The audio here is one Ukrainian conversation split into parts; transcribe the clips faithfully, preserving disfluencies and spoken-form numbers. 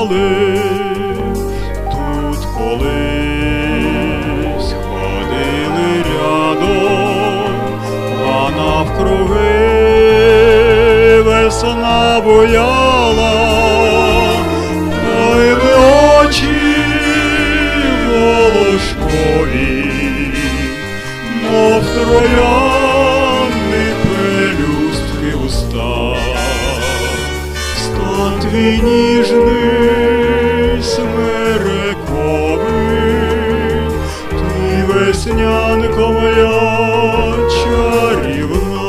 стояли тут колись, ходили рядом, а навкруги весна буяла. Ой, ви очі волошкові, мов троянди пелюстки в устах. Стан твій ніжний, смерековий, ти веснянко моя чарівна.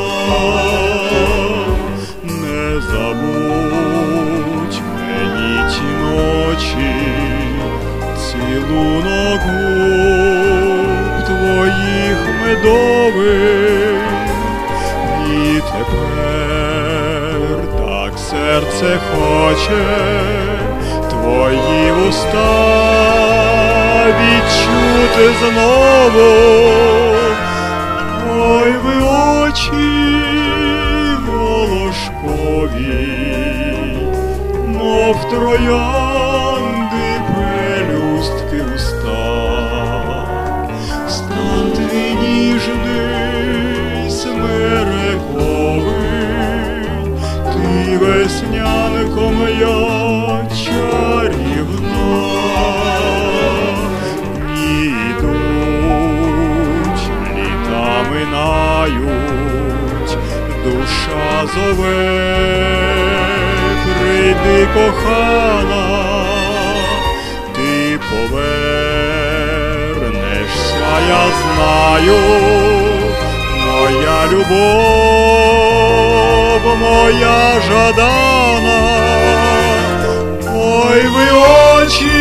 Не забудь мені ті ночі, цілунок губ твоїх медових. І тепер так серце хоче твої уста відчути знову. Ой, ви очі волошкові, мов троянди пелюстки в устах. Стан твій ніжний, смерековий, ти веснянко моя чарівна. Дні йдуть, літа минають, душа зове, прийди, кохана, ти повернешся, я знаю, моя любов, моя жадана. Ой, ви очі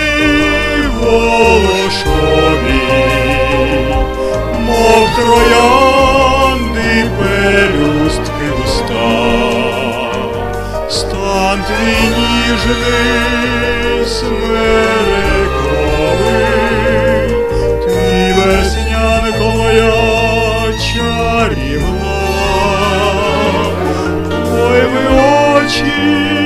волошкові, мов троянди пелюстки в устах. Стан твій ніжний, смерековий, ти веснянко моя чарівна. Ой, ви очі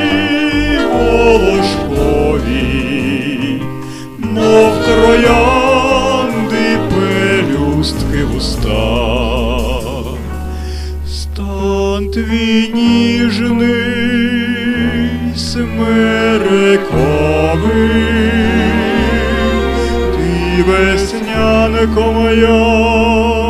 волошкові, мов троянди пелюстки в устах. Стан твій ніжний, смерековий, ти веснянко моя